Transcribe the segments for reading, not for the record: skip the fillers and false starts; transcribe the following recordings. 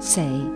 6.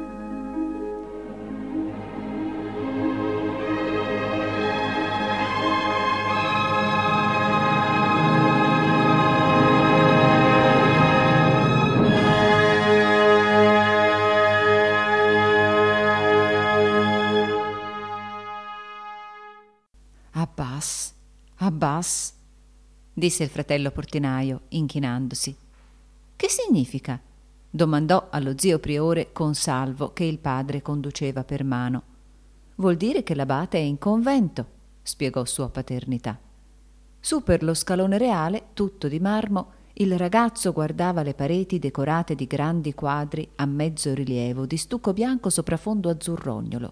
Abbas, Abbas, disse il fratello portinaio, inchinandosi. Che significa? Domandò allo zio priore Consalvo, che il padre conduceva per mano. Vuol dire che l'abate è in convento, spiegò sua paternità. Su per lo scalone reale, tutto di marmo, il ragazzo guardava le pareti decorate di grandi quadri a mezzo rilievo di stucco bianco sopra fondo azzurrognolo.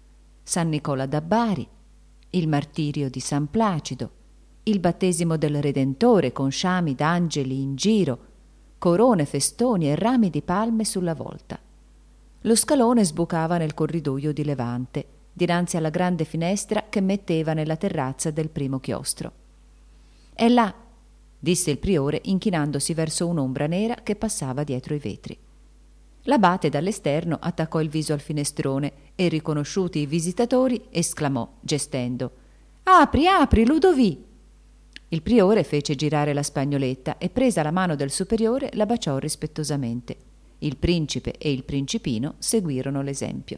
San Nicola da Bari, il martirio di San Placido, il battesimo del Redentore con sciami d'angeli in giro, corone, festoni e rami di palme sulla volta. Lo scalone sbucava nel corridoio di levante, dinanzi alla grande finestra che metteva nella terrazza del primo chiostro. «È là», disse il priore inchinandosi verso un'ombra nera che passava dietro i vetri. L'abate dall'esterno attaccò il viso al finestrone e, riconosciuti i visitatori, esclamò, gestendo: «Apri, apri, Ludovì!» Il priore fece girare la spagnoletta e, presa la mano del superiore, la baciò rispettosamente. Il principe e il principino seguirono l'esempio.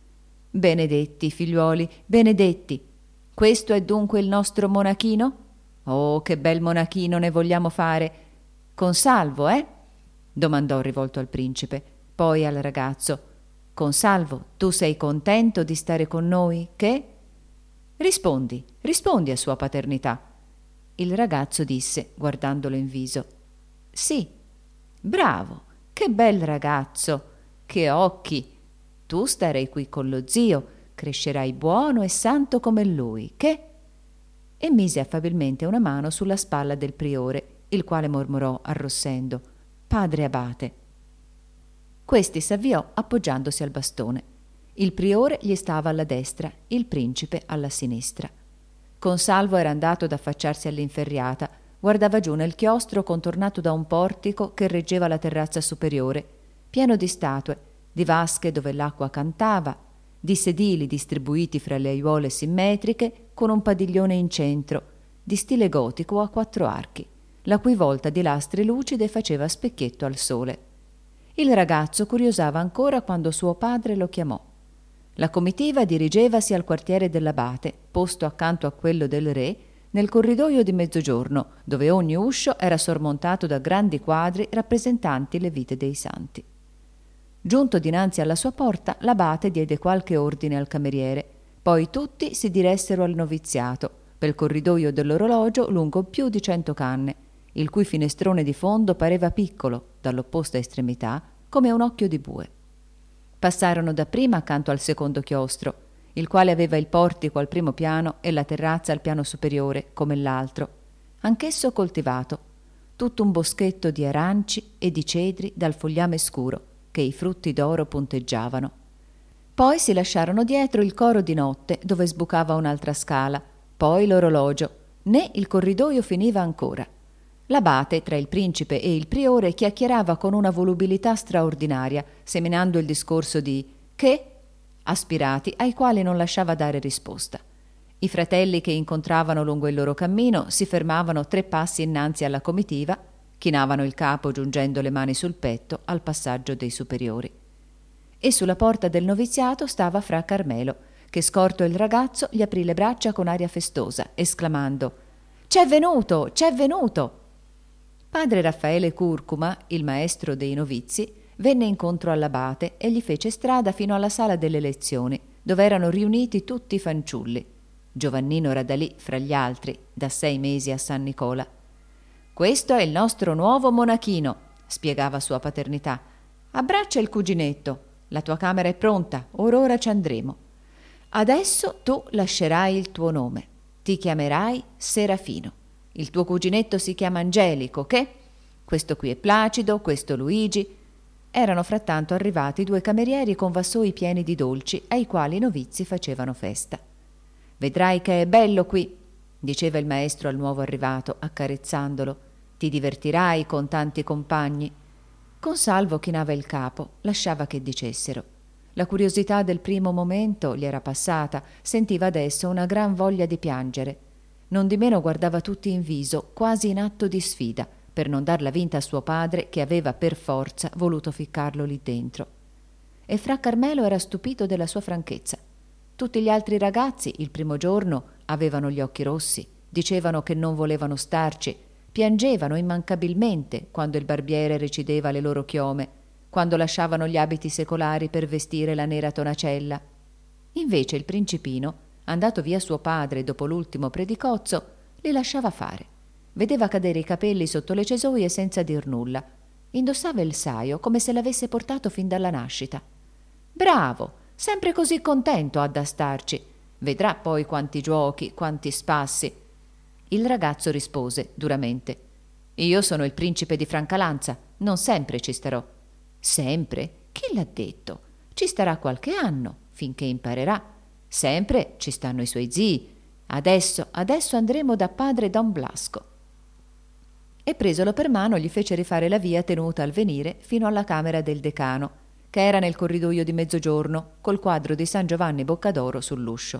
«Benedetti, figliuoli, benedetti! Questo è dunque il nostro monachino? Oh, che bel monachino ne vogliamo fare! Consalvo, eh?» domandò rivolto al principe. Poi al ragazzo: «Consalvo, tu sei contento di stare con noi, che?» «Rispondi, rispondi a sua paternità». Il ragazzo disse, guardandolo in viso: «Sì». «Bravo, che bel ragazzo, che occhi! Tu starai qui con lo zio, crescerai buono e santo come lui, che?» E mise affabilmente una mano sulla spalla del priore, il quale mormorò arrossendo: «Padre abate». Questi s'avviò appoggiandosi al bastone. Il priore gli stava alla destra, il principe alla sinistra. Consalvo era andato ad affacciarsi all'inferriata, guardava giù nel chiostro contornato da un portico che reggeva la terrazza superiore, pieno di statue, di vasche dove l'acqua cantava, di sedili distribuiti fra le aiuole simmetriche con un padiglione in centro, di stile gotico a 4 archi, la cui volta di lastre lucide faceva specchietto al sole. Il ragazzo curiosava ancora quando suo padre lo chiamò. La comitiva dirigevasi al quartiere dell'abate, posto accanto a quello del re, nel corridoio di mezzogiorno, dove ogni uscio era sormontato da grandi quadri rappresentanti le vite dei santi. Giunto dinanzi alla sua porta, l'abate diede qualche ordine al cameriere, poi tutti si diressero al noviziato, pel corridoio dell'orologio lungo più di 100 canne, il cui finestrone di fondo pareva piccolo, dall'opposta estremità, come un occhio di bue. Passarono dapprima accanto al secondo chiostro, il quale aveva il portico al primo piano e la terrazza al piano superiore, come l'altro, anch'esso coltivato, tutto un boschetto di aranci e di cedri dal fogliame scuro, che i frutti d'oro punteggiavano. Poi si lasciarono dietro il coro di notte, dove sbucava un'altra scala, poi l'orologio, né il corridoio finiva ancora. L'abate, tra il principe e il priore, chiacchierava con una volubilità straordinaria, seminando il discorso di «che?» aspirati, ai quali non lasciava dare risposta. I fratelli che incontravano lungo il loro cammino si fermavano 3 passi innanzi alla comitiva, chinavano il capo giungendo le mani sul petto al passaggio dei superiori. E sulla porta del noviziato stava fra Carmelo, che, scorto il ragazzo, gli aprì le braccia con aria festosa, esclamando: «C'è venuto, c'è venuto!» Padre Raffaele Curcuma, il maestro dei novizi, venne incontro all'abate e gli fece strada fino alla sala delle lezioni, dove erano riuniti tutti i fanciulli. Giovannino Radalì fra gli altri, da 6 mesi a San Nicola. «Questo è il nostro nuovo monachino», spiegava sua paternità. «Abbraccia il cuginetto. La tua camera è pronta, ora ci andremo. Adesso tu lascerai il tuo nome. Ti chiamerai Serafino. Il tuo cuginetto si chiama Angelico, che? Questo qui è Placido, questo Luigi». Erano frattanto arrivati 2 camerieri con vassoi pieni di dolci, ai quali i novizi facevano festa. «Vedrai che è bello qui», diceva il maestro al nuovo arrivato, accarezzandolo. «Ti divertirai con tanti compagni». Consalvo chinava il capo, lasciava che dicessero. La curiosità del primo momento gli era passata, sentiva adesso una gran voglia di piangere. Nondimeno guardava tutti in viso, quasi in atto di sfida, per non darla vinta a suo padre che aveva per forza voluto ficcarlo lì dentro. E fra Carmelo era stupito della sua franchezza. Tutti gli altri ragazzi, il primo giorno, avevano gli occhi rossi, dicevano che non volevano starci, piangevano immancabilmente quando il barbiere recideva le loro chiome, quando lasciavano gli abiti secolari per vestire la nera tonacella. Invece il principino, andato via suo padre dopo l'ultimo predicozzo, li lasciava fare. Vedeva cadere i capelli sotto le cesoie senza dir nulla. Indossava il saio come se l'avesse portato fin dalla nascita. Bravo, sempre così contento ha da starci. Vedrà poi quanti giochi, quanti spassi. Il ragazzo rispose duramente: io sono il principe di Francalanza, non sempre ci starò. Sempre? Chi l'ha detto? Ci starà qualche anno, finché imparerà. Sempre ci stanno i suoi zii. Adesso andremo da padre Don Blasco. E presolo per mano gli fece rifare la via tenuta al venire fino alla camera del decano, che era nel corridoio di mezzogiorno, col quadro di San Giovanni Boccadoro sull'uscio.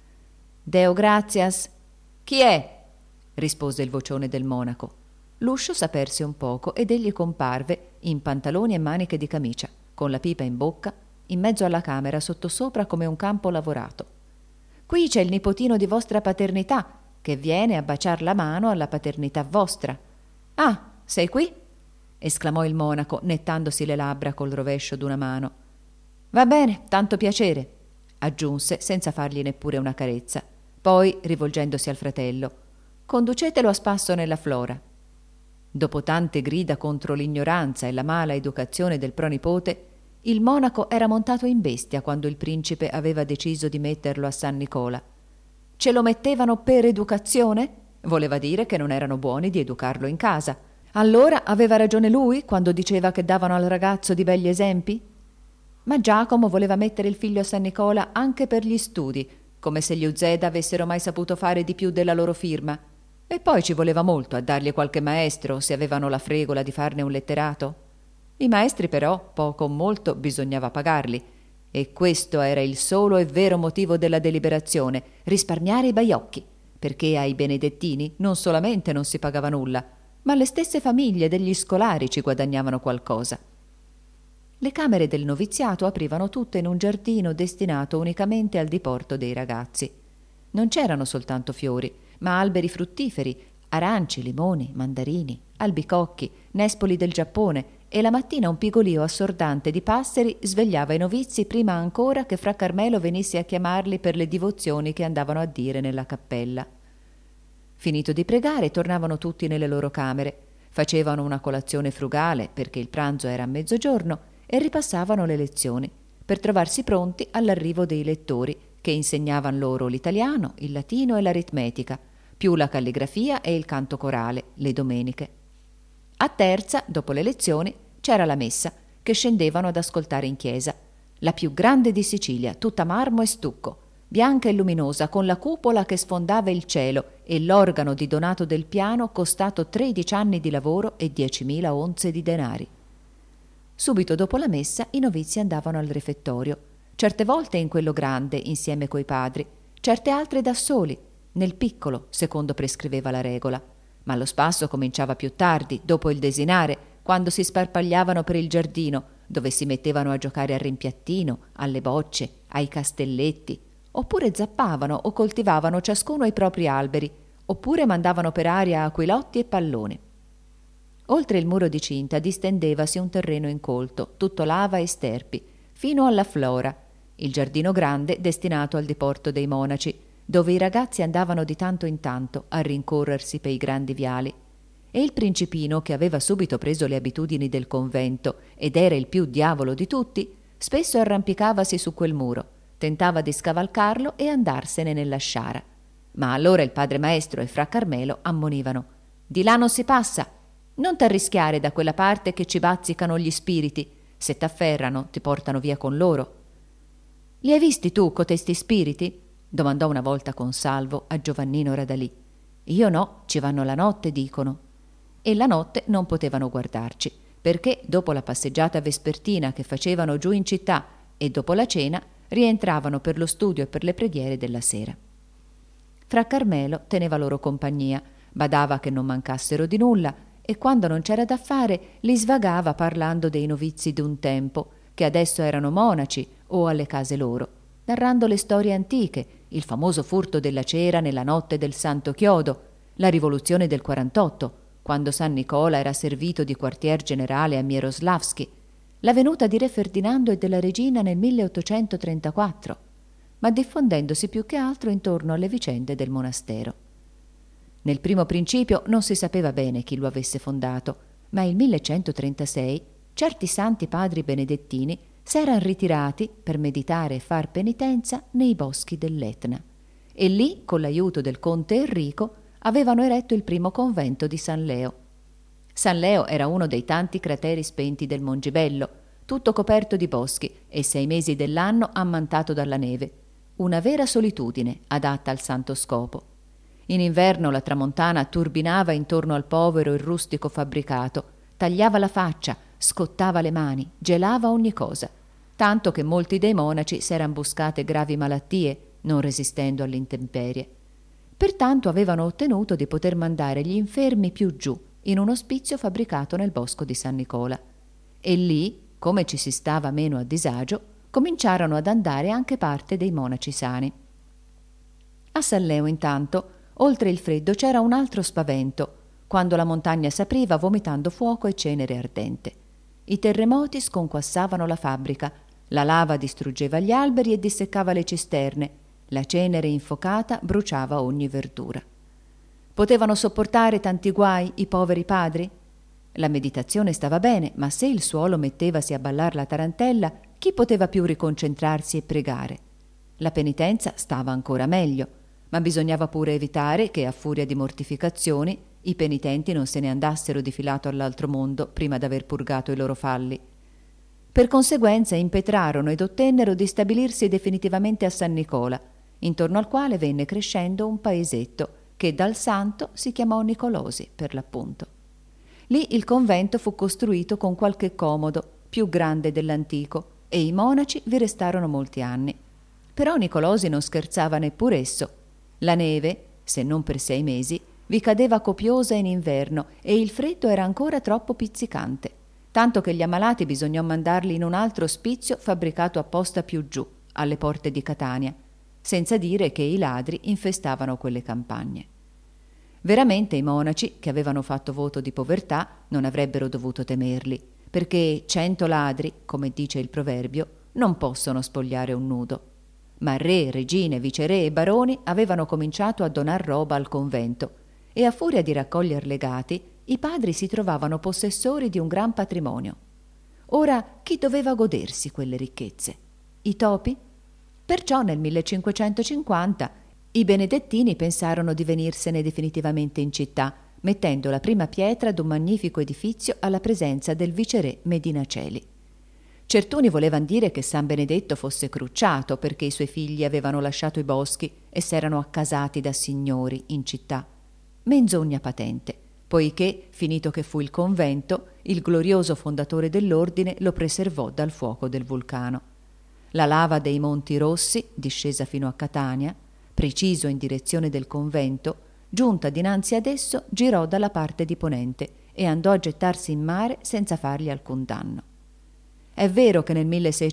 Deo gratias. Chi è? Rispose il vocione del monaco. L'uscio s'aperse un poco ed egli comparve in pantaloni e maniche di camicia, con la pipa in bocca, in mezzo alla camera sottosopra come un campo lavorato. Qui c'è il nipotino di vostra paternità, che viene a baciar la mano alla paternità vostra. Ah, sei qui? Esclamò il monaco, nettandosi le labbra col rovescio d'una mano. Va bene, tanto piacere, aggiunse senza fargli neppure una carezza. Poi, rivolgendosi al fratello, conducetelo a spasso nella Flora. Dopo tante grida contro l'ignoranza e la mala educazione del pronipote, il monaco era montato in bestia quando il principe aveva deciso di metterlo a San Nicola. Ce lo mettevano per educazione? Voleva dire che non erano buoni di educarlo in casa. Allora aveva ragione lui quando diceva che davano al ragazzo di begli esempi? Ma Giacomo voleva mettere il figlio a San Nicola anche per gli studi, come se gli Uzeda avessero mai saputo fare di più della loro firma. E poi ci voleva molto a dargli qualche maestro se avevano la fregola di farne un letterato. I maestri però, poco o molto, bisognava pagarli. E questo era il solo e vero motivo della deliberazione, risparmiare i baiocchi, perché ai benedettini non solamente non si pagava nulla, ma le stesse famiglie degli scolari ci guadagnavano qualcosa. Le camere del noviziato aprivano tutte in un giardino destinato unicamente al diporto dei ragazzi. Non c'erano soltanto fiori, ma alberi fruttiferi, aranci, limoni, mandarini, albicocchi, nespoli del Giappone, e la mattina un pigolio assordante di passeri svegliava i novizi prima ancora che fra Carmelo venisse a chiamarli per le divozioni che andavano a dire nella cappella. Finito di pregare, tornavano tutti nelle loro camere, facevano una colazione frugale perché il pranzo era a mezzogiorno e ripassavano le lezioni per trovarsi pronti all'arrivo dei lettori che insegnavan loro l'italiano, il latino e l'aritmetica, più la calligrafia e il canto corale, le domeniche. A terza, dopo le lezioni, c'era la messa, che scendevano ad ascoltare in chiesa, la più grande di Sicilia, tutta marmo e stucco, bianca e luminosa, con la cupola che sfondava il cielo e l'organo di Donato del Piano costato 13 anni di lavoro e 10.000 onze di denari. Subito dopo la messa i novizi andavano al refettorio, certe volte in quello grande insieme coi padri, certe altre da soli, nel piccolo, secondo prescriveva la regola. Ma lo spasso cominciava più tardi, dopo il desinare, quando si sparpagliavano per il giardino, dove si mettevano a giocare al rimpiattino, alle bocce, ai castelletti, oppure zappavano o coltivavano ciascuno i propri alberi, oppure mandavano per aria aquilotti e pallone. Oltre il muro di cinta distendevasi un terreno incolto, tutto lava e sterpi, fino alla Flora, il giardino grande destinato al diporto dei monaci, dove i ragazzi andavano di tanto in tanto a rincorrersi per i grandi viali. E il principino, che aveva subito preso le abitudini del convento ed era il più diavolo di tutti, spesso arrampicavasi su quel muro, tentava di scavalcarlo e andarsene nella sciara. Ma allora il padre maestro e fra Carmelo ammonivano: «Di là non si passa! Non t'arrischiare da quella parte che ci bazzicano gli spiriti. Se t'afferrano ti portano via con loro». «Li hai visti tu, cotesti spiriti?» domandò una volta Consalvo a Giovannino Radalì. «Io no, ci vanno la notte, dicono». E la notte non potevano guardarci, perché dopo la passeggiata vespertina che facevano giù in città e dopo la cena rientravano per lo studio e per le preghiere della sera. Fra Carmelo teneva loro compagnia, badava che non mancassero di nulla e quando non c'era da fare li svagava parlando dei novizi d'un tempo, che adesso erano monaci o alle case loro, narrando le storie antiche, il famoso furto della cera nella notte del Santo Chiodo, la rivoluzione del 48, quando San Nicola era servito di quartier generale a Mieroslavski, la venuta di re Ferdinando e della regina nel 1834, ma diffondendosi più che altro intorno alle vicende del monastero. Nel primo principio non si sapeva bene chi lo avesse fondato, ma il 1136 certi santi padri benedettini s'eran ritirati per meditare e far penitenza nei boschi dell'Etna e lì, con l'aiuto del conte Enrico, avevano eretto il primo convento di San Leo. San Leo era uno dei tanti crateri spenti del Mongibello, tutto coperto di boschi e 6 mesi dell'anno ammantato dalla neve, una vera solitudine adatta al santo scopo. In inverno la tramontana turbinava intorno al povero il rustico fabbricato, tagliava la faccia, scottava le mani, gelava ogni cosa, tanto che molti dei monaci s'eran buscate gravi malattie, non resistendo all'intemperie. Pertanto avevano ottenuto di poter mandare gli infermi più giù, in un ospizio fabbricato nel bosco di San Nicola. E lì, come ci si stava meno a disagio, cominciarono ad andare anche parte dei monaci sani. A San Leo, intanto, oltre il freddo c'era un altro spavento, quando la montagna s'apriva vomitando fuoco e cenere ardente. I terremoti sconquassavano la fabbrica, la lava distruggeva gli alberi e disseccava le cisterne, la cenere infocata bruciava ogni verdura. Potevano sopportare tanti guai i poveri padri? La meditazione stava bene, ma se il suolo mettevasi a ballar la tarantella, chi poteva più riconcentrarsi e pregare? La penitenza stava ancora meglio, ma bisognava pure evitare che, a furia di mortificazioni, i penitenti non se ne andassero di filato all'altro mondo prima d'aver purgato i loro falli. Per conseguenza impetrarono ed ottennero di stabilirsi definitivamente a San Nicola, intorno al quale venne crescendo un paesetto che dal santo si chiamò Nicolosi, per l'appunto. Lì il convento fu costruito con qualche comodo, più grande dell'antico, e i monaci vi restarono molti anni. Però Nicolosi non scherzava neppure esso. La neve, se non per 6 mesi, vi cadeva copiosa in inverno e il freddo era ancora troppo pizzicante, tanto che gli ammalati bisognò mandarli in un altro ospizio fabbricato apposta più giù, alle porte di Catania, senza dire che i ladri infestavano quelle campagne. Veramente i monaci, che avevano fatto voto di povertà, non avrebbero dovuto temerli, perché 100 ladri, come dice il proverbio, non possono spogliare un nudo. Ma re, regine, viceré e baroni avevano cominciato a donar roba al convento e a furia di raccoglier legati i padri si trovavano possessori di un gran patrimonio. Ora chi doveva godersi quelle ricchezze? I topi? Perciò nel 1550 i benedettini pensarono di venirsene definitivamente in città, mettendo la prima pietra d'un magnifico edifizio alla presenza del viceré Medinaceli. Certuni volevan dire che San Benedetto fosse crucciato perché i suoi figli avevano lasciato i boschi e s'erano accasati da signori in città. Menzogna patente, poiché, finito che fu il convento, il glorioso fondatore dell'ordine lo preservò dal fuoco del vulcano. La lava dei Monti Rossi, discesa fino a Catania, preciso in direzione del convento, giunta dinanzi ad esso, girò dalla parte di ponente e andò a gettarsi in mare senza fargli alcun danno. È vero che nel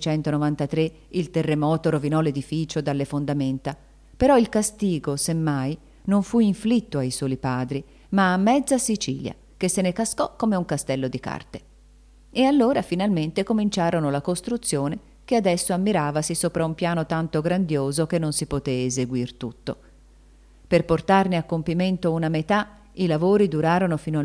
1693 il terremoto rovinò l'edificio dalle fondamenta, però il castigo, semmai, non fu inflitto ai soli padri, ma a mezza Sicilia, che se ne cascò come un castello di carte. E allora finalmente cominciarono la costruzione che adesso ammiravasi sopra un piano tanto grandioso che non si poté eseguir tutto. Per portarne a compimento una metà, i lavori durarono fino al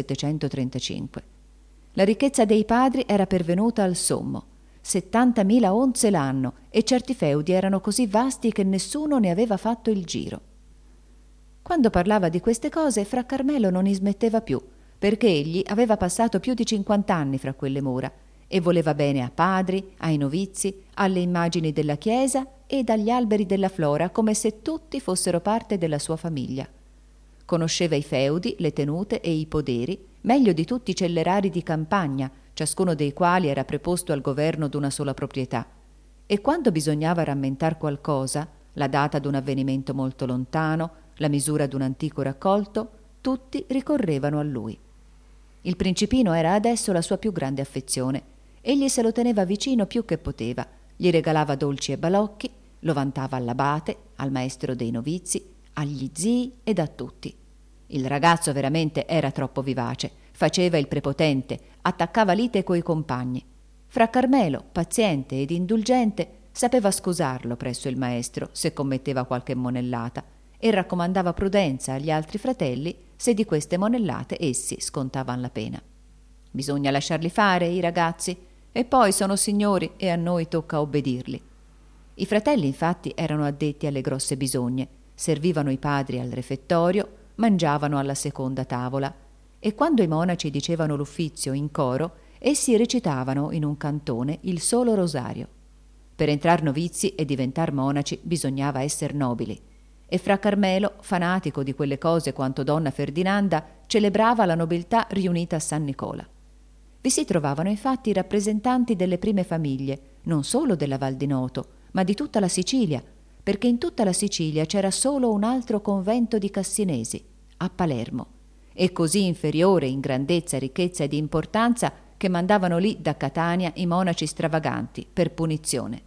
1735. La ricchezza dei padri era pervenuta al sommo, 70.000 onze l'anno, e certi feudi erano così vasti che nessuno ne aveva fatto il giro. Quando parlava di queste cose, fra Carmelo non smetteva più, perché egli aveva passato più di 50 anni fra quelle mura e voleva bene a padri, ai novizi, alle immagini della chiesa ed agli alberi della flora, come se tutti fossero parte della sua famiglia. conosceva i feudi, le tenute e i poderi meglio di tutti i cellerari di campagna, ciascuno dei quali era preposto al governo d'una sola proprietà, e quando bisognava rammentar qualcosa, la data d'un avvenimento molto lontano, la misura d'un antico raccolto, tutti ricorrevano a lui. Il principino era adesso la sua più grande affezione. Egli se lo teneva vicino più che poteva, gli regalava dolci e balocchi, lo vantava all'abate, al maestro dei novizi, agli zii ed a tutti. Il ragazzo veramente era troppo vivace, faceva il prepotente, attaccava lite coi compagni. Fra Carmelo, paziente ed indulgente, sapeva scusarlo presso il maestro se commetteva qualche monellata e raccomandava prudenza agli altri fratelli se di queste monellate essi scontavan la pena. Bisogna lasciarli fare, i ragazzi, e poi sono signori e a noi tocca obbedirli. I fratelli infatti erano addetti alle grosse bisogne, servivano i padri al refettorio, mangiavano alla seconda tavola, e quando i monaci dicevano l'uffizio in coro, essi recitavano in un cantone il solo rosario. Per entrar novizi e diventar monaci bisognava esser nobili, e fra Carmelo, fanatico di quelle cose quanto donna Ferdinanda, celebrava la nobiltà riunita a San Nicola. Vi si trovavano infatti i rappresentanti delle prime famiglie, non solo della Val di Noto, ma di tutta la Sicilia, perché in tutta la Sicilia c'era solo un altro convento di Cassinesi, a Palermo, e così inferiore in grandezza, ricchezza ed importanza che mandavano lì da Catania i monaci stravaganti per punizione.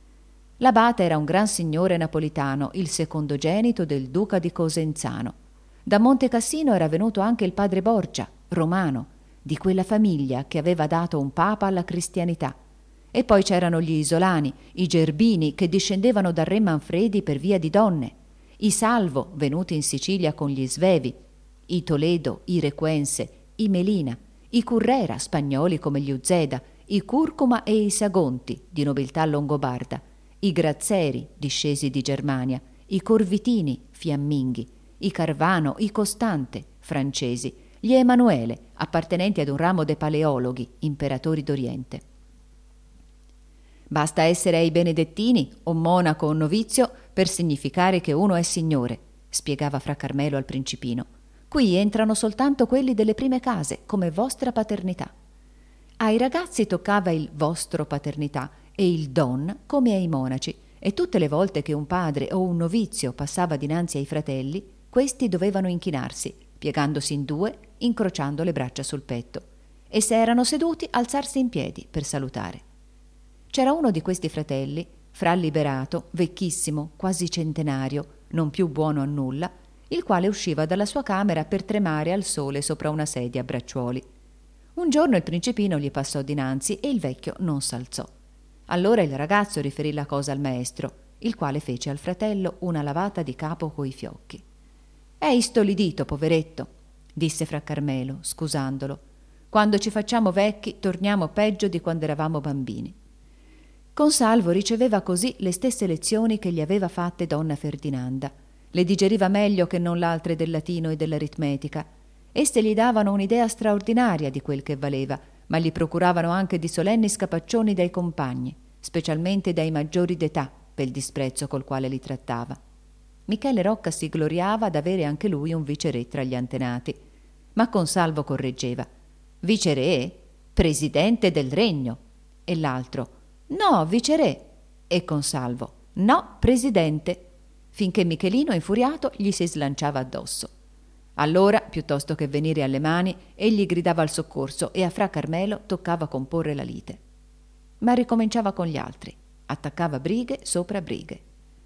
L'abate era un gran signore napolitano, il secondogenito del duca di Cosenzano. Da Monte Cassino era venuto anche il padre Borgia, romano, di quella famiglia che aveva dato un papa alla cristianità. E poi c'erano gli isolani, i gerbini che discendevano dal re Manfredi per via di donne, i Salvo venuti in Sicilia con gli Svevi, i Toledo, i Requense, i Melina, i Currera, spagnoli come gli Uzeda, i Curcuma e i Sagonti, di nobiltà longobarda, i Grazzeri, discesi di Germania, i Corvitini, fiamminghi, i Carvano, i Costante, francesi, gli Emanuele, appartenenti ad un ramo de Paleologhi, imperatori d'Oriente. Basta essere ai benedettini, o monaco o novizio, per significare che uno è signore, spiegava fra Carmelo al principino. Qui entrano soltanto quelli delle prime case, come vostra paternità. Ai ragazzi toccava il vostro paternità e il don come ai monaci, e tutte le volte che un padre o un novizio passava dinanzi ai fratelli, questi dovevano inchinarsi, piegandosi in due, incrociando le braccia sul petto, e se erano seduti alzarsi in piedi per salutare. C'era uno di questi fratelli, fra liberato, vecchissimo, quasi centenario, non più buono a nulla, il quale usciva dalla sua camera per tremare al sole sopra una sedia a bracciuoli. Un giorno il principino gli passò dinanzi e il vecchio non s'alzò. Allora il ragazzo riferì la cosa al maestro, il quale fece al fratello una lavata di capo coi fiocchi. «È istolidito, poveretto», disse fra Carmelo, scusandolo. «Quando ci facciamo vecchi torniamo peggio di quando eravamo bambini». Consalvo riceveva così le stesse lezioni che gli aveva fatte donna Ferdinanda. Le digeriva meglio che non l'altre del latino e dell'aritmetica. Esse gli davano un'idea straordinaria di quel che valeva, ma gli procuravano anche di solenni scapaccioni dai compagni, specialmente dai maggiori d'età, per il disprezzo col quale li trattava. Michele Rocca si gloriava d'avere anche lui un viceré tra gli antenati, ma Consalvo correggeva: «Viceré? Presidente del regno!» E l'altro: «No, viceré!» E Consalvo: «No, presidente!» finché Michelino, infuriato, gli si slanciava addosso. Allora, piuttosto che venire alle mani, egli gridava al soccorso e a fra Carmelo toccava comporre la lite. Ma ricominciava con gli altri, attaccava brighe sopra brighe.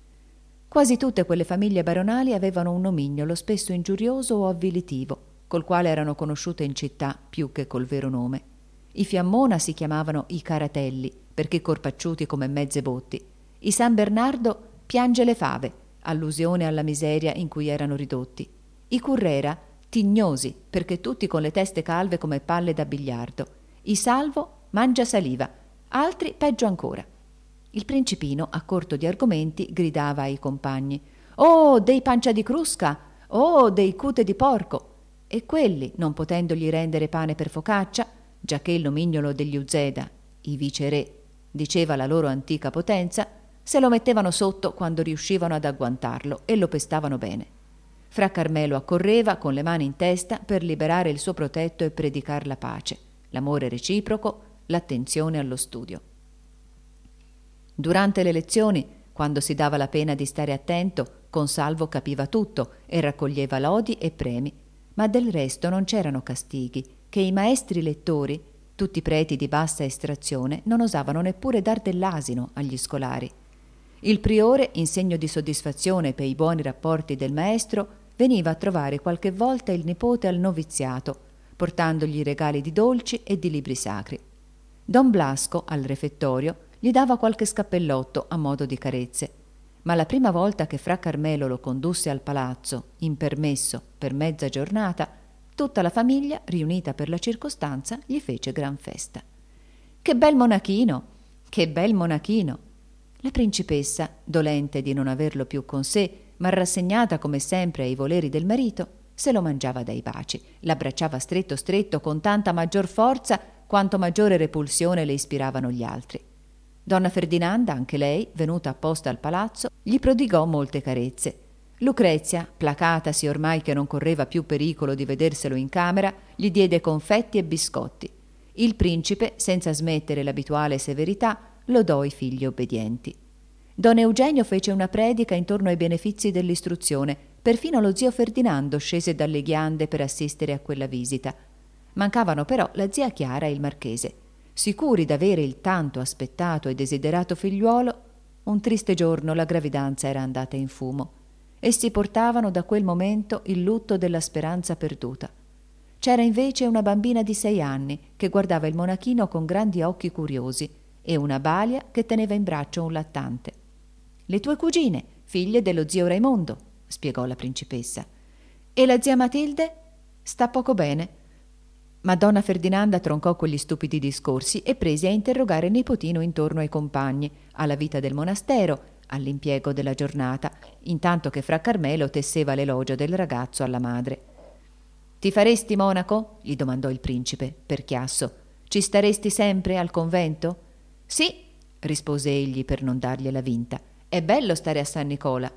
Quasi tutte quelle famiglie baronali avevano un nomignolo spesso ingiurioso o avvilitivo, col quale erano conosciute in città più che col vero nome. I Fiammona si chiamavano i Caratelli, perché corpacciuti come mezze botti. I San Bernardo piange le fave, allusione alla miseria in cui erano ridotti. I Currera tignosi, perché tutti con le teste calve come palle da biliardo. I Salvo mangia saliva, altri peggio ancora. Il principino, a corto di argomenti, gridava ai compagni: «Oh, dei pancia di crusca! Oh, dei cute di porco!» E quelli, non potendogli rendere pane per focaccia, giacché il nomignolo degli Uzeda, i viceré, diceva la loro antica potenza, se lo mettevano sotto quando riuscivano ad agguantarlo e lo pestavano bene. Fra Carmelo accorreva con le mani in testa per liberare il suo protetto e predicar la pace, l'amore reciproco, l'attenzione allo studio. Durante le lezioni, quando si dava la pena di stare attento, Consalvo capiva tutto e raccoglieva lodi e premi, ma del resto non c'erano castighi, che i maestri lettori, tutti preti di bassa estrazione, non osavano neppure dar dell'asino agli scolari. Il priore, in segno di soddisfazione per i buoni rapporti del maestro, veniva a trovare qualche volta il nipote al noviziato, portandogli regali di dolci e di libri sacri. Don Blasco, al refettorio, gli dava qualche scappellotto a modo di carezze, ma la prima volta che fra Carmelo lo condusse al palazzo, in permesso, per mezza giornata, tutta la famiglia, riunita per la circostanza, gli fece gran festa. «Che bel monachino! Che bel monachino!» La principessa, dolente di non averlo più con sé, ma rassegnata come sempre ai voleri del marito, se lo mangiava dai baci, l'abbracciava stretto stretto con tanta maggior forza quanto maggiore repulsione le ispiravano gli altri. Donna Ferdinanda, anche lei, venuta apposta al palazzo, gli prodigò molte carezze. Lucrezia, placatasi ormai che non correva più pericolo di vederselo in camera, gli diede confetti e biscotti. Il principe, senza smettere l'abituale severità, lodò i figli obbedienti. Don Eugenio fece una predica intorno ai benefizi dell'istruzione. Perfino lo zio Ferdinando scese dalle ghiande per assistere a quella visita. Mancavano però la zia Chiara e il marchese. Sicuri d'avere il tanto aspettato e desiderato figliuolo, un triste giorno la gravidanza era andata in fumo. Essi portavano da quel momento il lutto della speranza perduta. C'era invece una bambina di 6 anni che guardava il monachino con grandi occhi curiosi e una balia che teneva in braccio un lattante. «Le tue cugine, figlie dello zio Raimondo», spiegò la principessa. «E la zia Matilde? Sta poco bene». Ma donna Ferdinanda troncò quegli stupidi discorsi e prese a interrogare il nipotino intorno ai compagni, alla vita del monastero, all'impiego della giornata, intanto che fra Carmelo tesseva l'elogio del ragazzo alla madre. «Ti faresti monaco?» gli domandò il principe, per chiasso. «Ci staresti sempre al convento?» «Sì», rispose egli per non dargliela vinta. «È bello stare a San Nicola».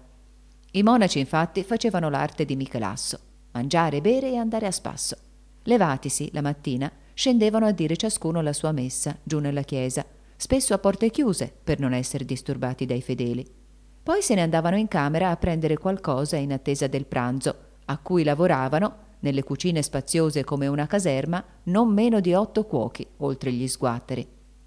I monaci infatti facevano l'arte di Michelasso: mangiare, bere e andare a spasso. Levatisi la mattina, scendevano a dire ciascuno la sua messa giù nella chiesa, spesso a porte chiuse per non essere disturbati dai fedeli. Poi se ne andavano in camera a prendere qualcosa in attesa del pranzo, a cui lavoravano, nelle cucine spaziose come una caserma, non meno di 8 cuochi, oltre gli sguatteri.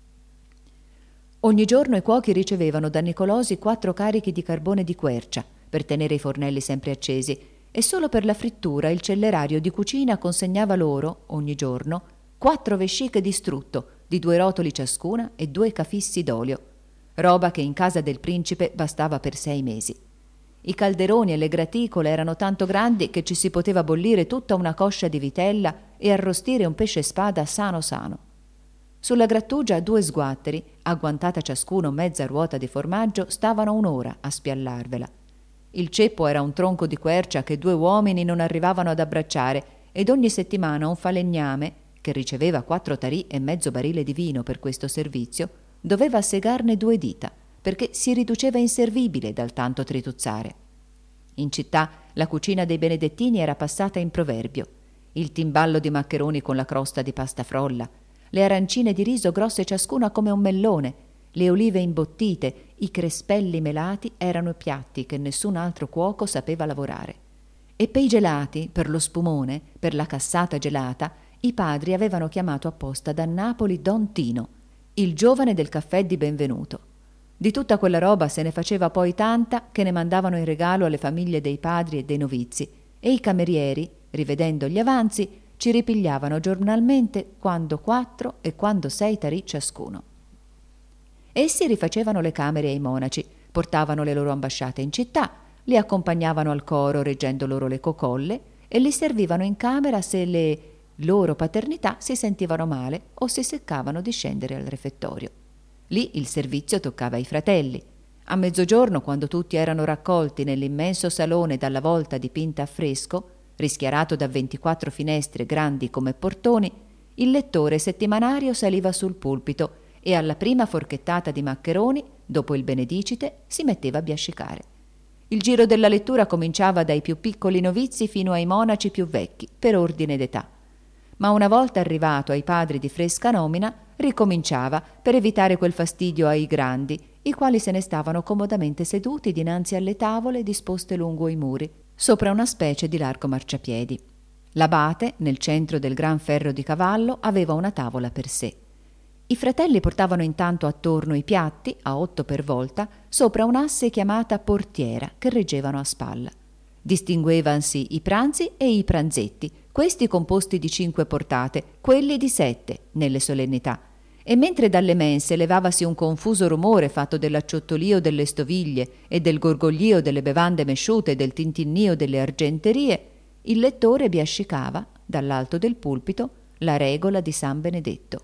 Ogni giorno i cuochi ricevevano da Nicolosi 4 carichi di carbone di quercia per tenere i fornelli sempre accesi, e solo per la frittura il cellerario di cucina consegnava loro, ogni giorno, 4 vesciche di strutto, di 2 rotoli ciascuna e 2 cafissi d'olio, roba che in casa del principe bastava per 6 mesi. I calderoni e le graticole erano tanto grandi che ci si poteva bollire tutta una coscia di vitella e arrostire un pesce spada sano sano. Sulla grattugia 2 sguatteri, agguantata ciascuno mezza ruota di formaggio, stavano un'ora a spiallarvela. Il ceppo era un tronco di quercia che 2 uomini non arrivavano ad abbracciare, ed ogni settimana un falegname, che riceveva 4 tarì e mezzo barile di vino per questo servizio, doveva segarne 2 dita, perché si riduceva inservibile dal tanto trituzzare. In città la cucina dei benedettini era passata in proverbio: il timballo di maccheroni con la crosta di pasta frolla, le arancine di riso grosse ciascuna come un mellone, le olive imbottite, i crespelli melati erano i piatti che nessun altro cuoco sapeva lavorare. E per i gelati, per lo spumone, per la cassata gelata, i padri avevano chiamato apposta da Napoli Don Tino, il giovane del caffè di Benvenuto. Di tutta quella roba se ne faceva poi tanta che ne mandavano in regalo alle famiglie dei padri e dei novizi, e i camerieri, rivedendo gli avanzi, ci ripigliavano giornalmente quando 4 e quando 6 tarì ciascuno. Essi rifacevano le camere ai monaci, portavano le loro ambasciate in città, li accompagnavano al coro reggendo loro le cocolle e li servivano in camera se le loro paternità si sentivano male o si seccavano di scendere al refettorio. Lì il servizio toccava ai fratelli. A mezzogiorno, quando tutti erano raccolti nell'immenso salone dalla volta dipinta a fresco, rischiarato da 24 finestre grandi come portoni, il lettore settimanario saliva sul pulpito e alla prima forchettata di maccheroni, dopo il benedicite, si metteva a biascicare. Il giro della lettura cominciava dai più piccoli novizi fino ai monaci più vecchi, per ordine d'età. Ma una volta arrivato ai padri di fresca nomina, ricominciava per evitare quel fastidio ai grandi, i quali se ne stavano comodamente seduti dinanzi alle tavole disposte lungo i muri, sopra una specie di largo marciapiedi. L'abate, nel centro del gran ferro di cavallo, aveva una tavola per sé. I fratelli portavano intanto attorno i piatti, a 8 per volta, sopra un'asse chiamata portiera, che reggevano a spalla. Distinguevansi i pranzi e i pranzetti, questi composti di 5 portate, quelli di 7, nelle solennità. E mentre dalle mense levavasi un confuso rumore fatto dell'acciottolio delle stoviglie e del gorgoglio delle bevande mesciute e del tintinnio delle argenterie, il lettore biascicava, dall'alto del pulpito, la regola di San Benedetto.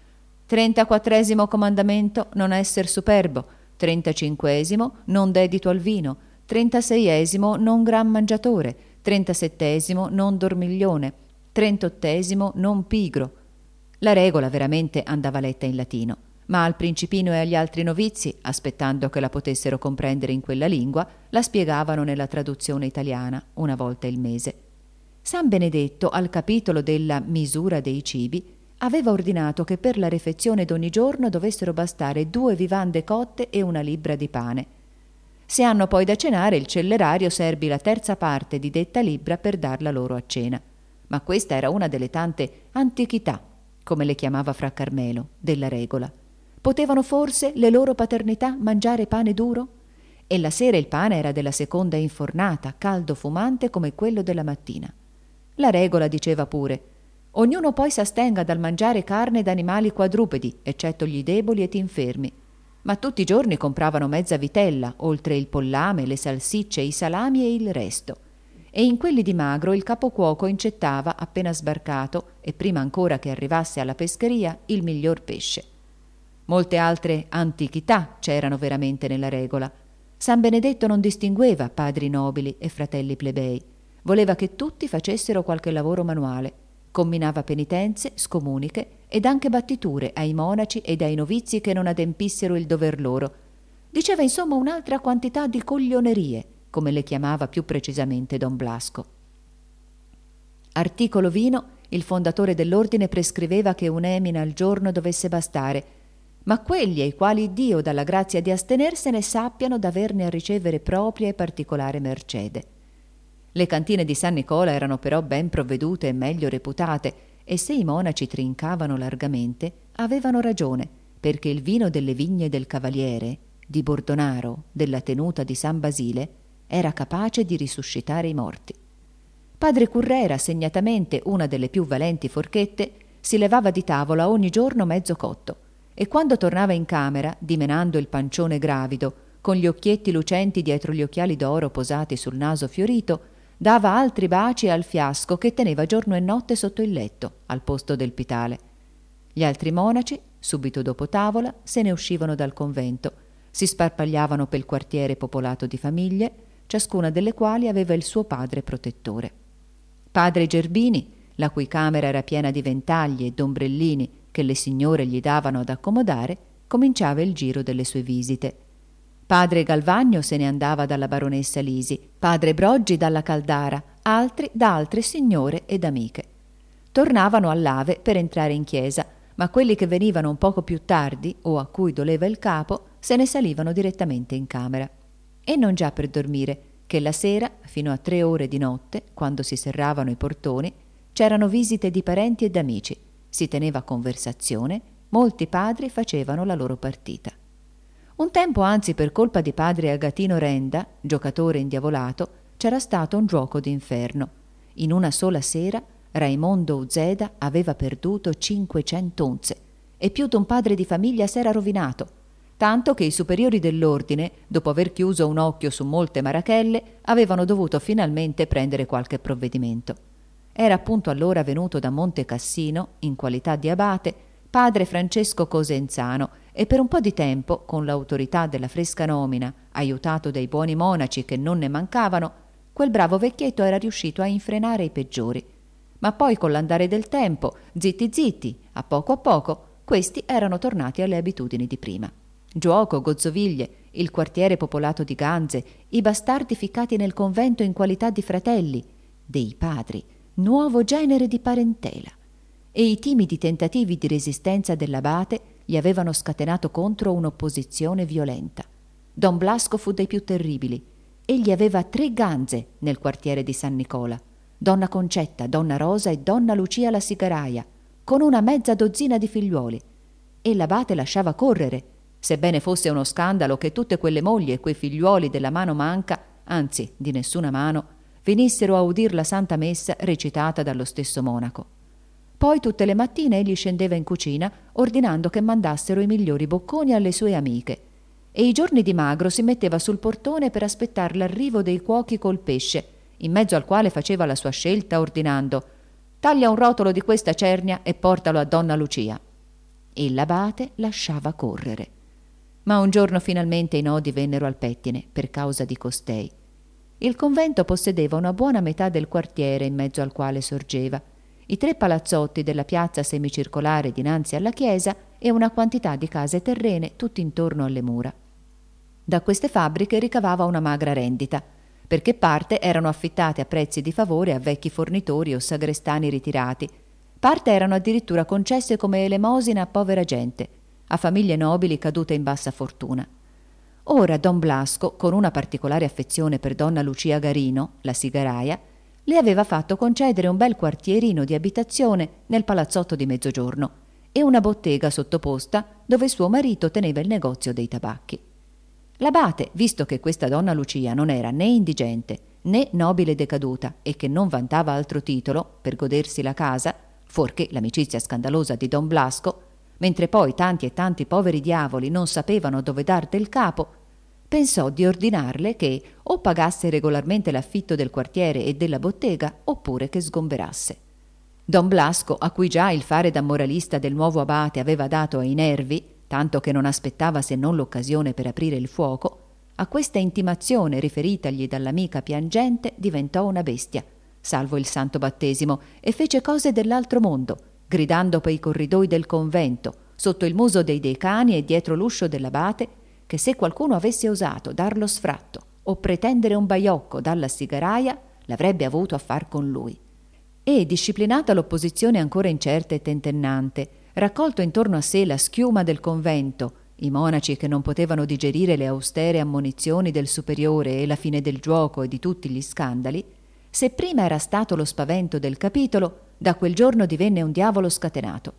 34° comandamento, non esser superbo. 35° non dedito al vino. 36° non gran mangiatore. 37° non dormiglione. 38° non pigro. La regola veramente andava letta in latino, ma al principino e agli altri novizi, aspettando che la potessero comprendere in quella lingua, la spiegavano nella traduzione italiana, una volta il mese. San Benedetto, al capitolo della misura dei cibi, aveva ordinato che per la refezione d'ogni giorno dovessero bastare 2 vivande cotte e 1 libbra di pane. Se hanno poi da cenare, il cellerario serbi la 1/3 parte di detta libbra per darla loro a cena. Ma questa era una delle tante antichità, come le chiamava fra Carmelo, della regola. Potevano forse le loro paternità mangiare pane duro? E la sera il pane era della seconda infornata, caldo fumante come quello della mattina. La regola diceva pure: ognuno poi s'astenga dal mangiare carne d'animali quadrupedi, eccetto gli deboli ed infermi. Ma tutti i giorni compravano mezza vitella, oltre il pollame, le salsicce, i salami e il resto. E in quelli di magro il capocuoco incettava, appena sbarcato, e prima ancora che arrivasse alla pescheria, il miglior pesce. Molte altre antichità c'erano veramente nella regola. San Benedetto non distingueva padri nobili e fratelli plebei. Voleva che tutti facessero qualche lavoro manuale. Combinava penitenze, scomuniche ed anche battiture ai monaci ed ai novizi che non adempissero il dover loro. Diceva insomma un'altra quantità di coglionerie, come le chiamava più precisamente don Blasco. Articolo vino, il fondatore dell'ordine prescriveva che un'emina al giorno dovesse bastare, ma quelli ai quali Dio dà la grazia di astenersene sappiano d'averne a ricevere propria e particolare mercede. Le cantine di San Nicola erano però ben provvedute e meglio reputate, e se i monaci trincavano largamente, avevano ragione, perché il vino delle vigne del Cavaliere, di Bordonaro, della tenuta di San Basile, era capace di risuscitare i morti. Padre Currera, segnatamente una delle più valenti forchette, si levava di tavola ogni giorno mezzo cotto, e quando tornava in camera, dimenando il pancione gravido, con gli occhietti lucenti dietro gli occhiali d'oro posati sul naso fiorito, dava altri baci al fiasco che teneva giorno e notte sotto il letto, al posto del pitale. Gli altri monaci, subito dopo tavola, se ne uscivano dal convento, si sparpagliavano pel quartiere popolato di famiglie, ciascuna delle quali aveva il suo padre protettore. Padre Gerbini, la cui camera era piena di ventagli e d'ombrellini che le signore gli davano ad accomodare, cominciava il giro delle sue visite. Padre Galvagno se ne andava dalla baronessa Lisi, padre Broggi dalla Caldara, altri da altre signore ed amiche. Tornavano all'Ave per entrare in chiesa, ma quelli che venivano un poco più tardi o a cui doleva il capo se ne salivano direttamente in camera. E non già per dormire, che la sera, fino a 3 ore di notte, quando si serravano i portoni, c'erano visite di parenti ed amici, si teneva conversazione, molti padri facevano la loro partita. Un tempo, anzi, per colpa di padre Agatino Renda, giocatore indiavolato, c'era stato un giuoco d'inferno. In una sola sera Raimondo Uzeda aveva perduto 500 unze e più d'un padre di famiglia s'era rovinato, tanto che i superiori dell'ordine, dopo aver chiuso un occhio su molte marachelle, avevano dovuto finalmente prendere qualche provvedimento. Era appunto allora venuto da Monte Cassino, in qualità di abate, padre Francesco Cosenzano, e per un po' di tempo, con l'autorità della fresca nomina, aiutato dai buoni monaci che non ne mancavano, quel bravo vecchietto era riuscito a infrenare i peggiori. Ma poi, con l'andare del tempo, zitti zitti, a poco, questi erano tornati alle abitudini di prima. giuoco, gozzoviglie, il quartiere popolato di ganze, i bastardi ficcati nel convento in qualità di fratelli, dei padri, nuovo genere di parentela, e i timidi tentativi di resistenza dell'abate gli avevano scatenato contro un'opposizione violenta. Don Blasco fu dei più terribili. Egli aveva 3 ganze nel quartiere di San Nicola: donna Concetta, donna Rosa e donna Lucia la sigaraia, con una mezza dozzina di figliuoli. E l'abate lasciava correre, sebbene fosse uno scandalo che tutte quelle mogli e quei figliuoli della mano manca, anzi di nessuna mano, venissero a udir la Santa Messa recitata dallo stesso monaco. Poi tutte le mattine egli scendeva in cucina ordinando che mandassero i migliori bocconi alle sue amiche, e i giorni di magro si metteva sul portone per aspettar l'arrivo dei cuochi col pesce, in mezzo al quale faceva la sua scelta ordinando: «Taglia un rotolo di questa cernia e portalo a donna Lucia». E l'abate lasciava correre. Ma un giorno finalmente i nodi vennero al pettine per causa di costei. Il convento possedeva una buona metà del quartiere in mezzo al quale sorgeva, i 3 palazzotti della piazza semicircolare dinanzi alla chiesa e una quantità di case terrene tutti intorno alle mura. Da queste fabbriche ricavava una magra rendita, perché parte erano affittate a prezzi di favore a vecchi fornitori o sagrestani ritirati, parte erano addirittura concesse come elemosina a povera gente, a famiglie nobili cadute in bassa fortuna. Ora don Blasco, con una particolare affezione per donna Lucia Garino, la sigaraia, le aveva fatto concedere un bel quartierino di abitazione nel palazzotto di Mezzogiorno e una bottega sottoposta dove suo marito teneva il negozio dei tabacchi. L'abate, visto che questa donna Lucia non era né indigente né nobile decaduta e che non vantava altro titolo per godersi la casa, fuorché l'amicizia scandalosa di don Blasco, mentre poi tanti e tanti poveri diavoli non sapevano dove dar del capo, pensò di ordinarle che o pagasse regolarmente l'affitto del quartiere e della bottega oppure che sgomberasse. Don Blasco, a cui già il fare da moralista del nuovo abate aveva dato ai nervi, tanto che non aspettava se non l'occasione per aprire il fuoco, a questa intimazione riferitagli dall'amica piangente diventò una bestia, salvo il santo battesimo, e fece cose dell'altro mondo, gridando per i corridoi del convento, sotto il muso dei decani e dietro l'uscio dell'abate, che se qualcuno avesse osato dar lo sfratto o pretendere un baiocco dalla sigaraia, l'avrebbe avuto a far con lui. E, disciplinata l'opposizione ancora incerta e tentennante, raccolto intorno a sé la schiuma del convento, i monaci che non potevano digerire le austere ammonizioni del superiore e la fine del giuoco e di tutti gli scandali, se prima era stato lo spavento del capitolo, da quel giorno divenne un diavolo scatenato.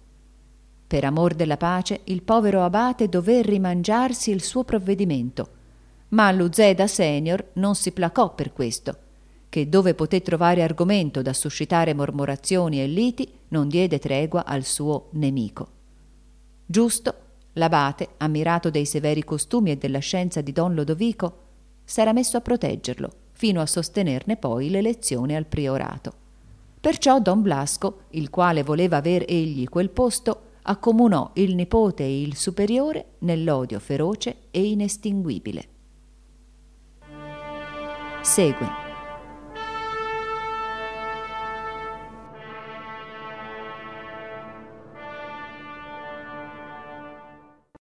Per amor della pace il povero abate dové rimangiarsi il suo provvedimento, ma Luzeda senior non si placò per questo, che dove poté trovare argomento da suscitare mormorazioni e liti non diede tregua al suo nemico. Giusto, l'abate, ammirato dei severi costumi e della scienza di don Lodovico, s'era messo a proteggerlo, fino a sostenerne poi l'elezione al priorato. Perciò don Blasco, il quale voleva aver egli quel posto, accomunò il nipote e il superiore nell'odio feroce e inestinguibile. Segue